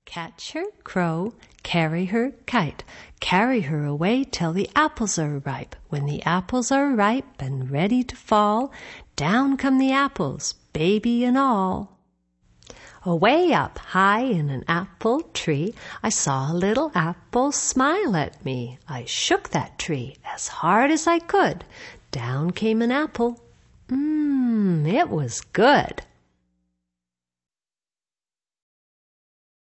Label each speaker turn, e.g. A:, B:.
A: Catch her, crow, carry her, kite, carry her away till the apples are ripe. When the apples are ripe and ready to fall, down come the apples, baby and all. Away up high in an apple tree, I saw a little apple smile at me. I shook that tree as hard as I could. Down came an apple. It was good.